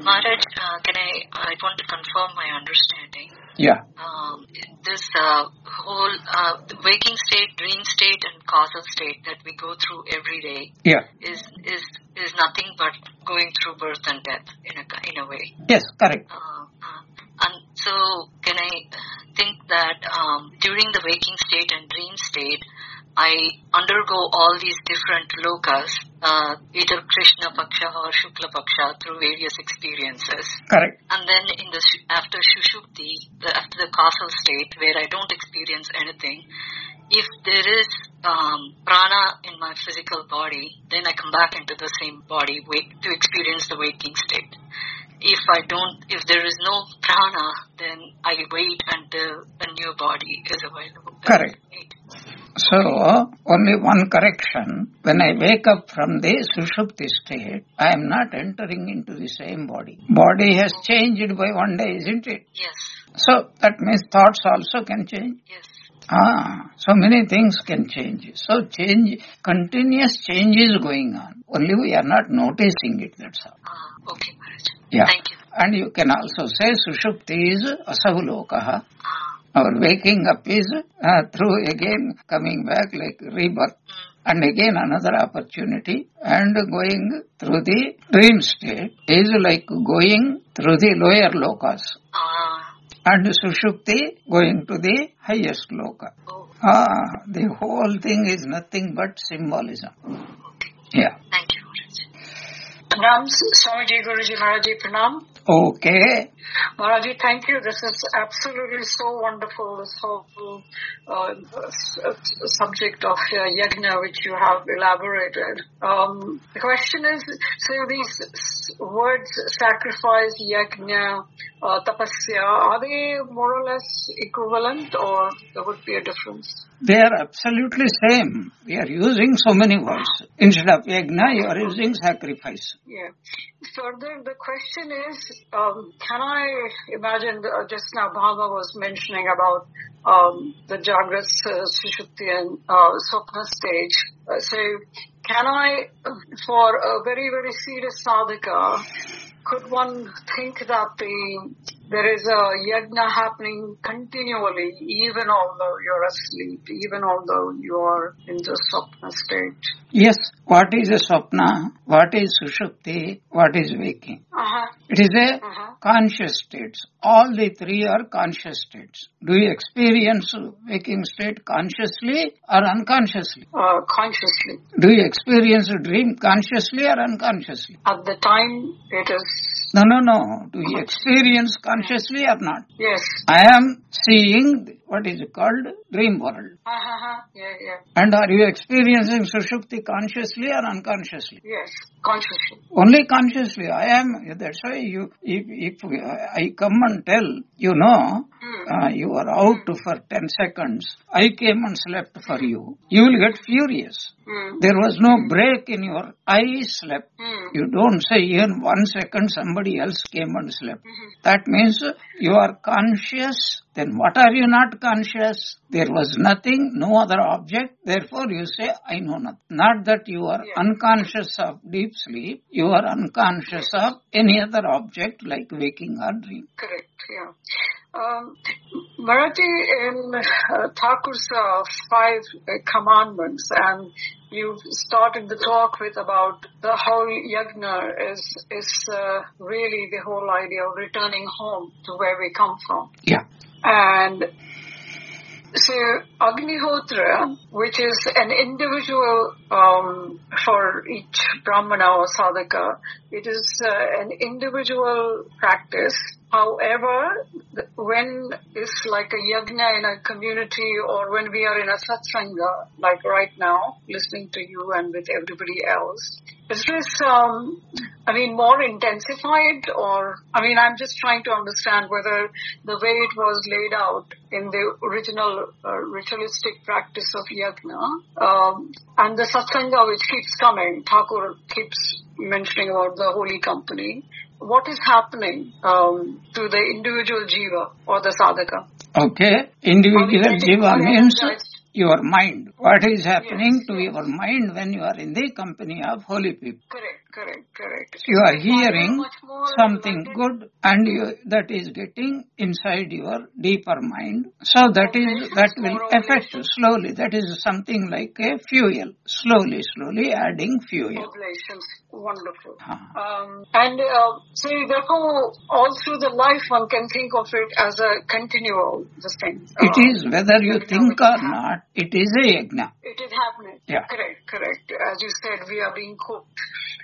Maharaj, I want to confirm my understanding. Yeah. This whole the waking state, dream state, and causal state that we go through every day is nothing but going through birth and death in a way. Yes, correct. And so, can I think that during the waking state and dream state, I undergo all these different lokas, either Krishna Paksha or Shukla Paksha, through various experiences. Correct. And then after Shushupti, after the causal state, where I don't experience anything, if there is prana in my physical body, then I come back into the same body to experience the waking state. If there is no prana, then I wait until a new body is available. Correct. So, only one correction. When I wake up from the Sushupti state, I am not entering into the same body. Body has changed by one day, isn't it? Yes. So, that means thoughts also can change? Yes. So many things can change. So, continuous change is going on. Only we are not noticing it, that's all. Okay, Maharaj. Yeah. Thank you. And you can also say Sushupti is Asavlokaha. Our waking up is through again coming back like rebirth. And again another opportunity. And going through the dream state is like going through the lower lokas. And Sushupti going to the highest loka. The whole thing is nothing but symbolism. Okay. Yeah. Thank you, Maharaj. Pranam, Swamiji, Guruji, Maharaji, Pranam. Okay. Maharaji, thank you. This is absolutely so wonderful, this whole subject of yajna which you have elaborated. The question is, so these words, sacrifice, yajna, tapasya, are they more or less equivalent, or there would be a difference? They are absolutely same. We are using so many words. Instead of yajna, you are using sacrifice. Yeah. Further, the question is, can I imagine, just now Bhava was mentioning about the Jagrat, Sushupti and Swapna stage. So can I, for a very, very serious sadhaka, could one think that there is a yajna happening continually, even although you're asleep, even although you are in the Swapna state? Yes. What is a Swapna? What is Sushupti? What is waking? It is a conscious state. All the three are conscious states. Do you experience waking state consciously or unconsciously? Consciously. Do you experience a dream consciously or unconsciously? At the time, it is... No. Do you experience consciously or not? Yes. I am seeing what is called dream world. Yeah. And are you experiencing Sushupti consciously or unconsciously? Yes, consciously. Only consciously. That's why if I come and tell, you are out for 10 seconds, I came and slept for you, you will get furious. There was no break in your I slept. You don't say even 1 second somebody else came and slept. That means you are conscious. Then what are you not conscious? There was nothing, no other object. Therefore you say, I know nothing. Not that you are unconscious of deep sleep. You are unconscious of any other object like waking or dream. Correct, yeah. Marathi, in Thakur's 5 commandments, and you started the talk with about the whole yajna is really the whole idea of returning home to where we come from. Yeah. And so Agnihotra, which is an individual for each Brahmana or sadhaka, it is an individual practice. However, when it's like a yajna in a community, or when we are in a satsanga, like right now, listening to you and with everybody else, is this, more intensified, or, I'm just trying to understand whether the way it was laid out in the original ritualistic practice of yajna, and the satsanga which keeps coming, Thakur keeps mentioning about the holy company, what is happening to the individual jiva or the sadhaka? Okay, individual jiva means your mind. What is happening to your mind when you are in the company of holy people? Correct. Correct. You are hearing Much more something like good and that is getting inside your deeper mind. So that will affect you slowly. That is something like a fuel. Slowly adding fuel. Oblations. Wonderful. So therefore, all through the life one can think of it as a continual thing. It is, whether you think or not, it is a yajna. It is happening. Yeah. Correct. As you said, we are being cooked.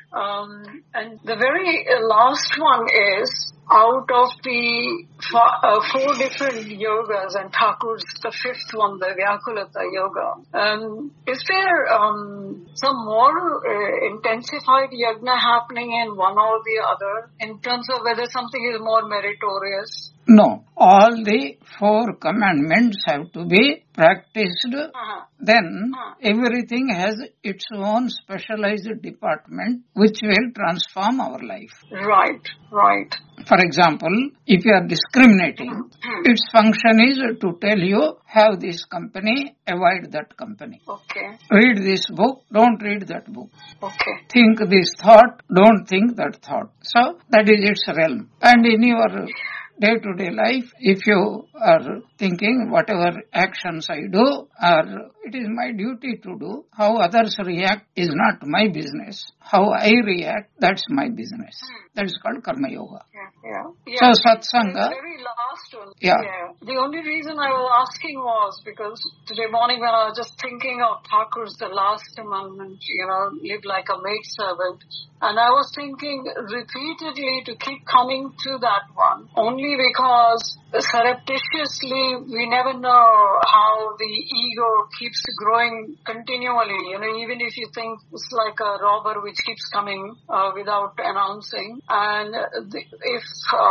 And the very last one is out of the four different yogas, and Thakur's the fifth one, the Vyakulata yoga. Is there some more intensified yajna happening in one or the other in terms of whether something is more meritorious? No, all the four commandments have to be practiced. Then everything has its own specialized department which will transform our life. Right. For example, if you are discriminating, its function is to tell you, have this company, avoid that company. Okay. Read this book, don't read that book. Okay. Think this thought, don't think that thought. So that is its realm. And in your day-to-day life, if you are thinking whatever actions I do, or it is my duty to do, how others react is not my business. How I react, that's my business. That is called Karma Yoga. Yeah. So Satsanga. The very last one. Yeah. The only reason I was asking was because today morning when I was just thinking of Thakur's the last commandment, live like a maidservant. And I was thinking repeatedly to keep coming to that one, only because surreptitiously we never know how the ego keeps growing continually. Even if you think it's like a robber which keeps coming without announcing. And if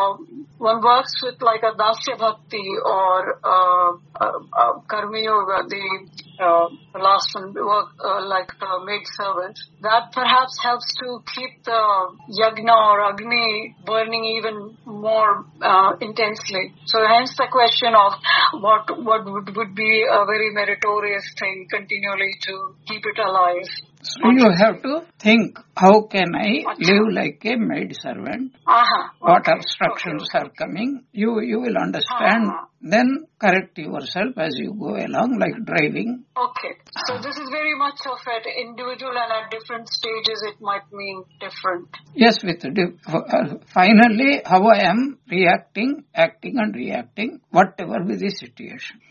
one works with like a Dasya Bhakti or Karma Yoga, the last one, like a maid servant, that perhaps helps to keep the yajna or agni burning even more intensely. So hence the question of what would be a very meritorious thing continually to keep it alive. So you have to think, how can I live like a maid servant? What obstructions are coming? You will understand. Then correct yourself as you go along, like driving. Okay. So this is very much of it individual, and at different stages it might mean different. Yes, finally how I am reacting, acting and reacting, whatever be the situation.